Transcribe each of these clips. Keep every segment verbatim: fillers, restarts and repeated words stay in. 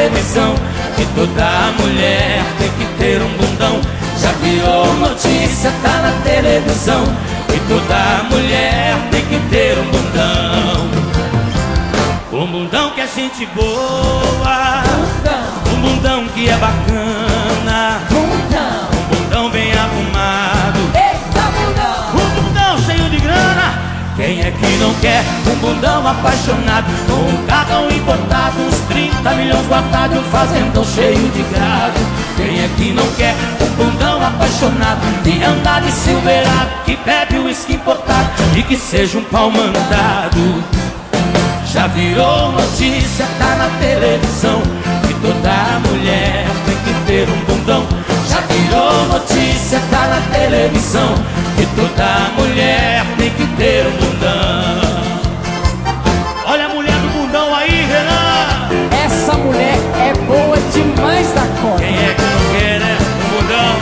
televisão que toda mulher tem que ter um bundão. Já virou notícia, tá na televisão que toda mulher tem que ter um bundão. Um bundão que é gente boa, um bundão que é bacana, um bundão bem arrumado, um bundão cheio de grana. Quem é que não quer um bundão apaixonado, com um carrão importado, uns trinta milhões guardados, um fazendão cheio de gado? Quem é que não quer um bundão apaixonado, de andar de silverado, que bebe o uísque importado e que seja um pau mandado? Já virou notícia, tá na televisão que toda mulher tem que ter um bundão. Já virou notícia, tá na televisão que toda mulher tem que ter um bundão. Olha a mulher do bundão aí, Renan. Essa mulher é boa demais da conta. Quem é que não quer, né? Um bundão.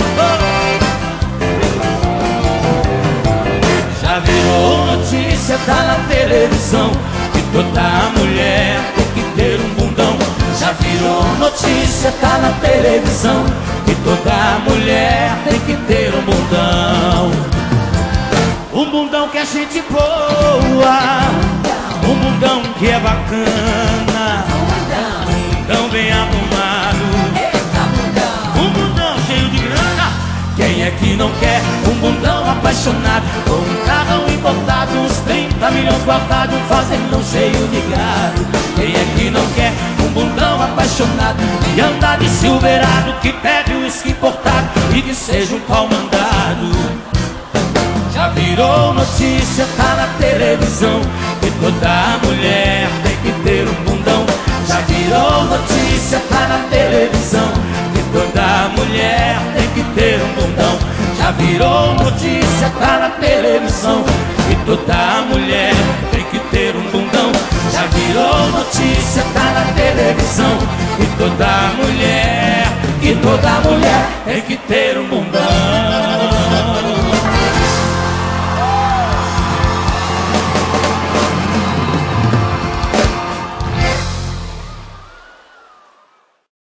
Oh. Já virou notícia, tá na televisão que toda mulher tem que ter um bundão. Já virou notícia, tá na televisão que toda mulher tem que ter um bundão. Um bundão que é gente boa, um bundão que é bacana, um bundão bem arrumado, um bundão cheio de grana. Quem é que não quer um bundão apaixonado, com um carrão importado, uns trinta milhões guardados, um fazendão cheio de gado? Quem é que não quer um bundão apaixonado, e andar de silverado, que bebe o uísque importado e que seja um pau mandado? Já virou notícia, tá na televisão que toda mulher tem que ter um bundão. Já virou notícia, tá na televisão que toda mulher tem que ter um bundão. Já virou notícia, tá na televisão que toda mulher tem que ter um bundão. Já virou notícia, tá na televisão que toda mulher, que toda mulher tem que ter um bundão.